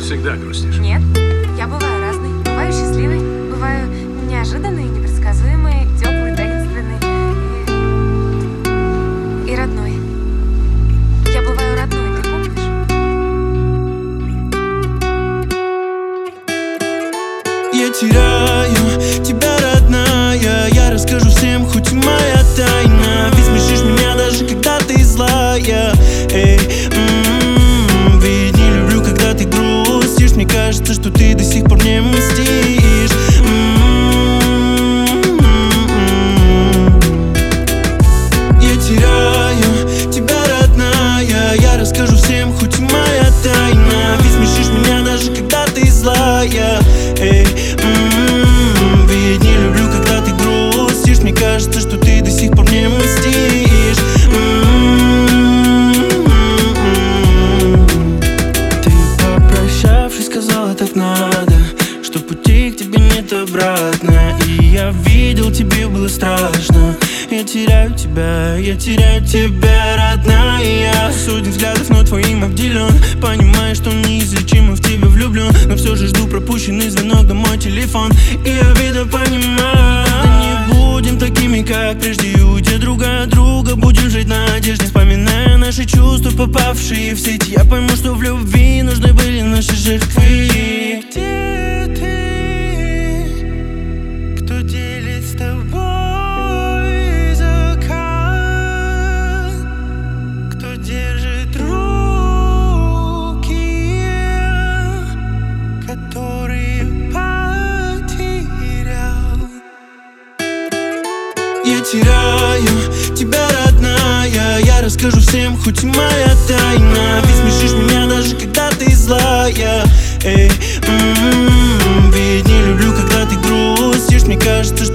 всегда грустишь? Нет, я бываю разной. Бываю счастливой, бываю неожиданной, непредсказуемой, теплой, таинственной и родной. Я бываю родной, ты помнишь? Я теряю тебя, родная. Я расскажу всем, хоть и моя тайна. Ведь смешишь меня даже когда ты злая. Эй, ведь не люблю, когда ты грустишь. Мне кажется, что ты до сих пор мне мстишь. Я теряю тебя, родная. Я расскажу всем, хоть и моя тайна. Ведь смешишь меня даже когда ты злая. Эй, ведь не люблю, когда ты грустишь. Мне кажется, что ты до сих пор мне мстишь. Ты, попрощавшись, сказала, так надо, что пути к тебе нет обратно. И я видел, тебе было страшно. Я теряю тебя, родная. Сотни взглядов, но твоим обделен. Понимаю, что неизлечимо в тебя влюблен, но все же жду пропущенный звонок на мой телефон. И обида, понимаю, никогда не будем такими, как прежде. И уйдя друг от друга, будем жить на надежде. Вспоминая наши чувства, попавшие в сеть, я пойму, что в любви нужны были наши жертвы. Где ты? Кто делит с тобой закат? Кто держит руки, которые потерял? Я теряю тебя, родная. Я расскажу всем, хоть и моя тайна. Ведь смешишь меня даже когда ты злая. Эй, ведь не люблю, когда ты грустишь. Мне кажется,